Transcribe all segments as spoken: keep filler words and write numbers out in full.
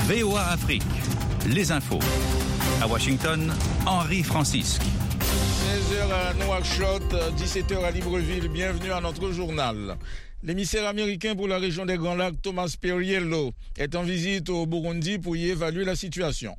V O A Afrique, les infos. À Washington, Henri Francisque. seize heures à Nouakchott, dix-sept heures à Libreville. Bienvenue à notre journal. L'émissaire américain pour la région des Grands Lacs, Thomas Perriello, est en visite au Burundi pour y évaluer la situation.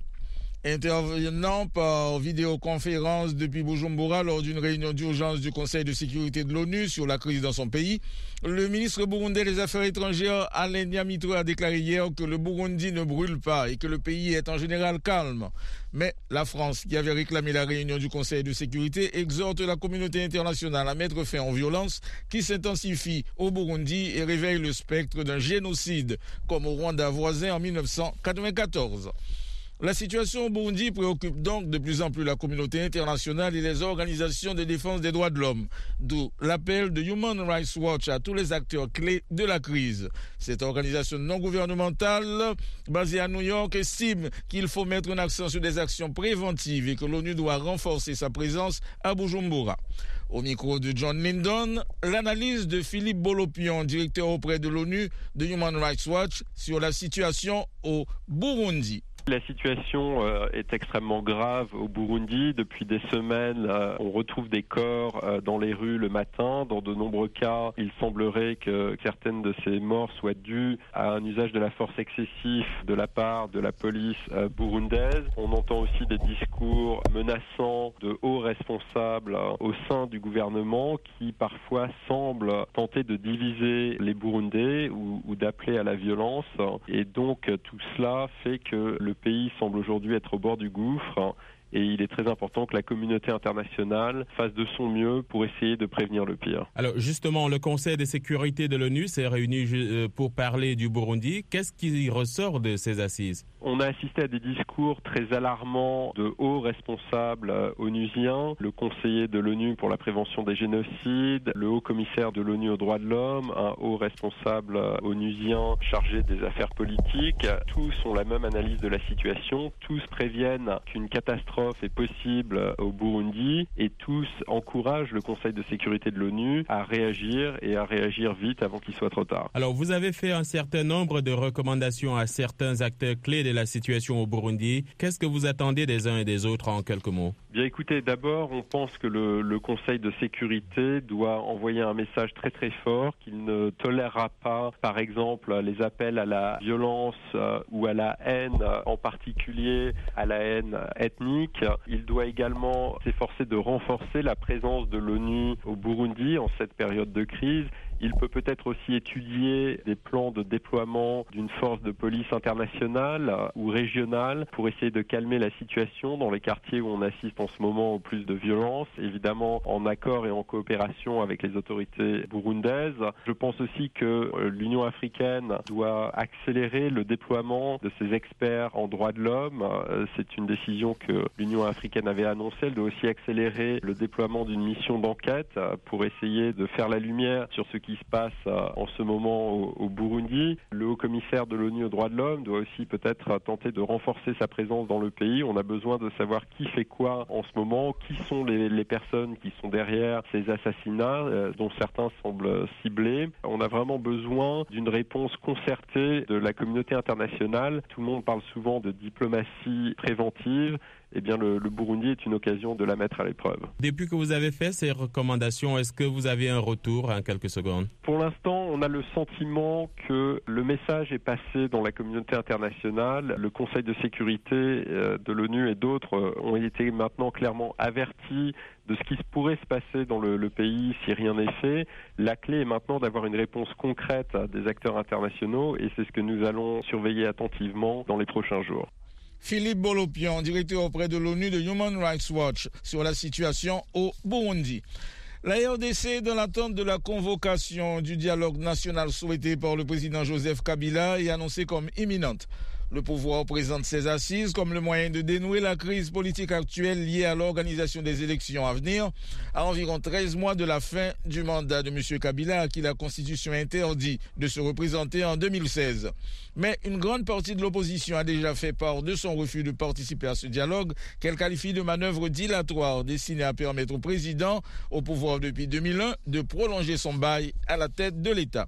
Intervenant par vidéoconférence depuis Bujumbura lors d'une réunion d'urgence du Conseil de sécurité de l'ONU sur la crise dans son pays, le ministre burundais des Affaires étrangères Alain Nyamitwe a déclaré hier que le Burundi ne brûle pas et que le pays est en général calme. Mais la France, qui avait réclamé la réunion du Conseil de sécurité, exhorte la communauté internationale à mettre fin aux violences qui s'intensifient au Burundi et réveille le spectre d'un génocide comme au Rwanda voisin en dix-neuf cent quatre-vingt-quatorze. La situation au Burundi préoccupe donc de plus en plus la communauté internationale et les organisations de défense des droits de l'homme, d'où l'appel de Human Rights Watch à tous les acteurs clés de la crise. Cette organisation non gouvernementale, basée à New York, estime qu'il faut mettre un accent sur des actions préventives et que l'ONU doit renforcer sa présence à Bujumbura. Au micro de John Lyndon, l'analyse de Philippe Bolopion, directeur auprès de l'ONU de Human Rights Watch, sur la situation au Burundi. La situation euh, est extrêmement grave au Burundi. Depuis des semaines, euh, on retrouve des corps euh, dans les rues le matin. Dans de nombreux cas, il semblerait que certaines de ces morts soient dues à un usage de la force excessif de la part de la police euh, burundaise. On entend aussi des discours menaçants de hauts responsables euh, au sein du gouvernement qui parfois semblent tenter de diviser les Burundais ou, ou d'appeler à la violence. Et donc tout cela fait que le Le pays semble aujourd'hui être au bord du gouffre et il est très important que la communauté internationale fasse de son mieux pour essayer de prévenir le pire. Alors justement, le Conseil de sécurité de l'ONU s'est réuni pour parler du Burundi. Qu'est-ce qui ressort de ces assises ? On a assisté à des discours très alarmants de hauts responsables onusiens, le conseiller de l'ONU pour la prévention des génocides, le haut commissaire de l'ONU aux droits de l'homme, un haut responsable onusien chargé des affaires politiques. Tous ont la même analyse de la situation, tous préviennent qu'une catastrophe est possible au Burundi et tous encouragent le Conseil de sécurité de l'ONU à réagir et à réagir vite avant qu'il soit trop tard. Alors vous avez fait un certain nombre de recommandations à certains acteurs clés de la situation au Burundi. Qu'est-ce que vous attendez des uns et des autres en quelques mots ? Bien écoutez, d'abord on pense que le, le Conseil de sécurité doit envoyer un message très très fort qu'il ne tolérera pas par exemple les appels à la violence euh, ou à la haine, en particulier à la haine ethnique. Il doit également s'efforcer de renforcer la présence de l'ONU au Burundi en cette période de crise. Il peut peut-être aussi étudier des plans de déploiement d'une force de police internationale ou régionale pour essayer de calmer la situation dans les quartiers où on assiste en ce moment au plus de violence, évidemment en accord et en coopération avec les autorités burundaises. Je pense aussi que l'Union africaine doit accélérer le déploiement de ses experts en droits de l'homme. C'est une décision que l'Union africaine avait annoncée. Elle doit aussi accélérer le déploiement d'une mission d'enquête pour essayer de faire la lumière sur ce qui se passe en ce moment au, au Burundi. Le haut-commissaire de l'ONU aux droits de l'homme doit aussi peut-être tenter de renforcer sa présence dans le pays. On a besoin de savoir qui fait quoi en ce moment, qui sont les, les personnes qui sont derrière ces assassinats, euh, dont certains semblent ciblés. On a vraiment besoin d'une réponse concertée de la communauté internationale. Tout le monde parle souvent de diplomatie préventive. Eh bien, le, le Burundi est une occasion de la mettre à l'épreuve. Depuis que vous avez fait ces recommandations, est-ce que vous avez un retour en quelques secondes ? Pour l'instant, on a le sentiment que le message est passé dans la communauté internationale. Le Conseil de sécurité de l'ONU et d'autres ont été maintenant clairement avertis de ce qui pourrait se passer dans le, le pays si rien n'est fait. La clé est maintenant d'avoir une réponse concrète des acteurs internationaux et c'est ce que nous allons surveiller attentivement dans les prochains jours. Philippe Bolopion, directeur auprès de l'ONU de Human Rights Watch sur la situation au Burundi. La R D C, dans l'attente de la convocation du dialogue national souhaité par le président Joseph Kabila, est annoncée comme imminente. Le pouvoir présente ses assises comme le moyen de dénouer la crise politique actuelle liée à l'organisation des élections à venir, à environ treize mois de la fin du mandat de M. Kabila, à qui la Constitution interdit de se représenter en deux mille seize. Mais une grande partie de l'opposition a déjà fait part de son refus de participer à ce dialogue, qu'elle qualifie de manœuvre dilatoire destinée à permettre au président, au pouvoir depuis deux mille un, de prolonger son bail à la tête de l'État.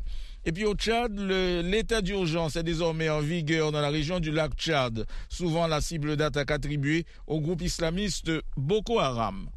Et puis au Tchad, le, l'état d'urgence est désormais en vigueur dans la région du lac Tchad, souvent la cible d'attaque attribuée au groupe islamiste Boko Haram.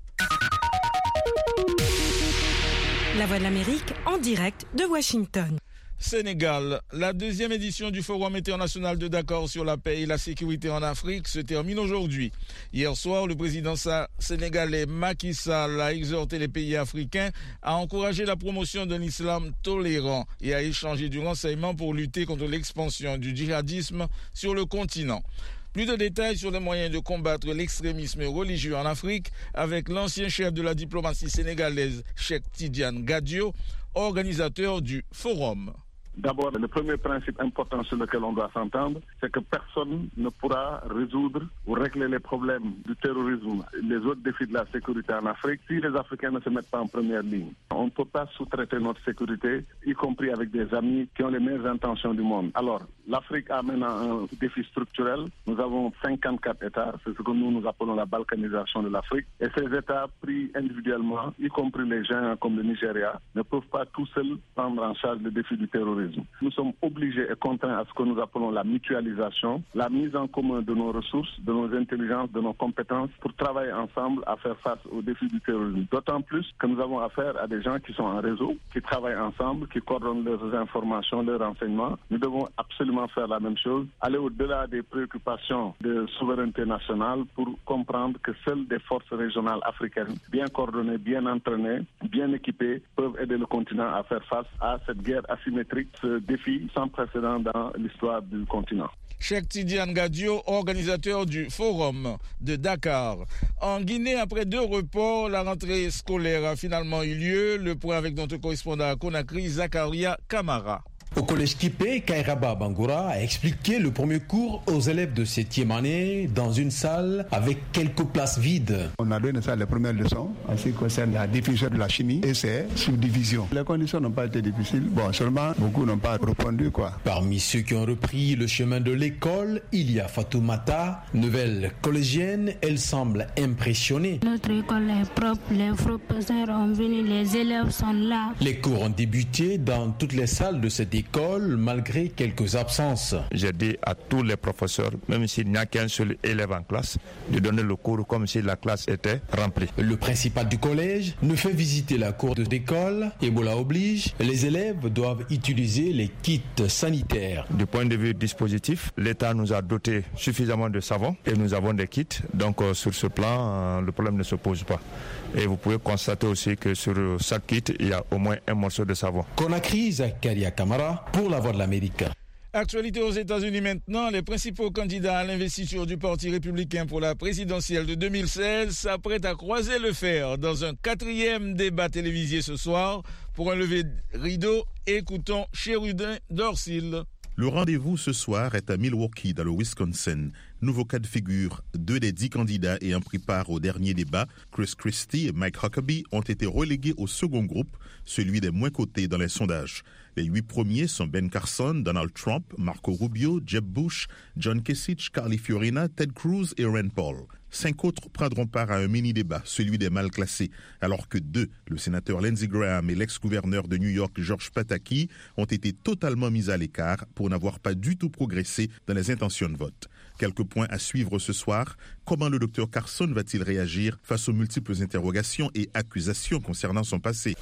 La Voix de l'Amérique en direct de Washington. Sénégal, la deuxième édition du Forum international de Dakar sur la paix et la sécurité en Afrique se termine aujourd'hui. Hier soir, le président sénégalais Macky Sall a exhorté les pays africains à encourager la promotion d'un islam tolérant et à échanger du renseignement pour lutter contre l'expansion du djihadisme sur le continent. Plus de détails sur les moyens de combattre l'extrémisme religieux en Afrique avec l'ancien chef de la diplomatie sénégalaise, Cheikh Tidiane Gadio, organisateur du Forum. D'abord, le premier principe important sur lequel on doit s'entendre, c'est que personne ne pourra résoudre ou régler les problèmes du terrorisme, les autres défis de la sécurité en Afrique, si les Africains ne se mettent pas en première ligne. On ne peut pas sous-traiter notre sécurité, y compris avec des amis qui ont les meilleures intentions du monde. Alors, l'Afrique a maintenant un défi structurel. Nous avons cinquante-quatre États, c'est ce que nous nous appelons la balkanisation de l'Afrique. Et ces États, pris individuellement, y compris les gens comme le Nigeria, ne peuvent pas tout seuls prendre en charge le défi du terrorisme. Nous sommes obligés et contraints à ce que nous appelons la mutualisation, la mise en commun de nos ressources, de nos intelligences, de nos compétences pour travailler ensemble à faire face aux défis du terrorisme. D'autant plus que nous avons affaire à des gens qui sont en réseau, qui travaillent ensemble, qui coordonnent leurs informations, leurs renseignements. Nous devons absolument faire la même chose, aller au-delà des préoccupations de souveraineté nationale pour comprendre que seules des forces régionales africaines, bien coordonnées, bien entraînées, bien équipées, peuvent aider le continent à faire face à cette guerre asymétrique, ce défi sans précédent dans l'histoire du continent. Cheikh Tidiane Gadio, organisateur du Forum de Dakar. En Guinée, après deux reports, la rentrée scolaire a finalement eu lieu. Le point avec notre correspondant à Conakry, Zakaria Kamara. Au collège Kipé, Kairaba Bangoura a expliqué le premier cours aux élèves de septième année dans une salle avec quelques places vides. On a donné ça les premières leçons en ce qui concerne la définition de la chimie et ses subdivisions. Les conditions n'ont pas été difficiles. Bon, seulement beaucoup n'ont pas répondu, quoi. Parmi ceux qui ont repris le chemin de l'école, il y a Fatoumata, nouvelle collégienne. Elle semble impressionnée. Notre école est propre, les professeurs ont venu, les élèves sont là. Les cours ont débuté dans toutes les salles de cette école malgré quelques absences. J'ai dit à tous les professeurs, même s'il n'y a qu'un seul élève en classe, de donner le cours comme si la classe était remplie. Le principal du collège ne fait visiter la cour d'école. Ebola oblige, les élèves doivent utiliser les kits sanitaires. Du point de vue dispositif, l'État nous a doté suffisamment de savon et nous avons des kits. Donc euh, sur ce plan, euh, le problème ne se pose pas. Et vous pouvez constater aussi que sur chaque kit, il y a au moins un morceau de savon. Conakry, Zakaria Kamara pour la Voix de l'Amérique. Actualité aux États-Unis maintenant, les principaux candidats à l'investiture du Parti républicain pour la présidentielle de deux mille seize s'apprêtent à croiser le fer dans un quatrième débat télévisé ce soir. Pour un lever de rideau, écoutons Sheridan Dorsil. Le rendez-vous ce soir est à Milwaukee, dans le Wisconsin. Nouveau cas de figure, deux des dix candidats ayant pris part au dernier débat, Chris Christie et Mike Huckabee, ont été relégués au second groupe, celui des moins cotés dans les sondages. Les huit premiers sont Ben Carson, Donald Trump, Marco Rubio, Jeb Bush, John Kasich, Carly Fiorina, Ted Cruz et Rand Paul. Cinq autres prendront part à un mini-débat, celui des mal classés, alors que deux, le sénateur Lindsey Graham et l'ex-gouverneur de New York George Pataki, ont été totalement mis à l'écart pour n'avoir pas du tout progressé dans les intentions de vote. Quelques points à suivre ce soir. Comment le docteur Carson va-t-il réagir face aux multiples interrogations et accusations concernant son passé?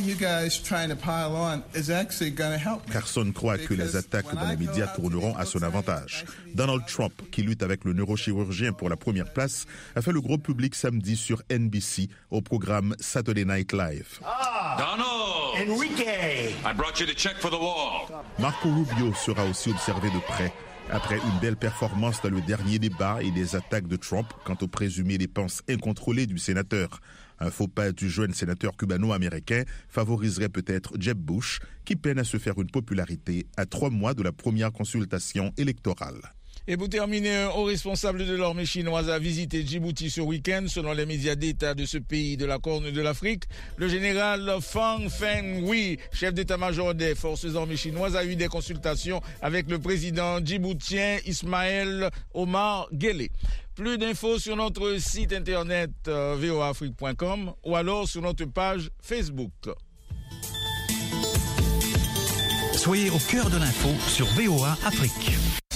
Carson croit que les attaques dans les médias tourneront à son avantage. Donald Trump, qui lutte avec le neurochirurgien pour la première place, a fait le gros public samedi sur N B C au programme Saturday Night Live. Ah, Donald! Enrique! I brought you the check for the wall. Marco Rubio sera aussi observé de près. Après une belle performance dans le dernier débat et des attaques de Trump quant aux présumées dépenses incontrôlées du sénateur. Un faux pas du jeune sénateur cubano-américain favoriserait peut-être Jeb Bush, qui peine à se faire une popularité à trois mois de la première consultation électorale. Et pour terminer, un haut responsable de l'armée chinoise a visité Djibouti ce week-end, selon les médias d'État de ce pays de la Corne de l'Afrique. Le général Fang Fenghui, chef d'état-major des forces armées chinoises, a eu des consultations avec le président djiboutien Ismaël Omar Guelleh. Plus d'infos sur notre site internet euh, v o a afrique point com ou alors sur notre page Facebook. Soyez au cœur de l'info sur V O A Afrique.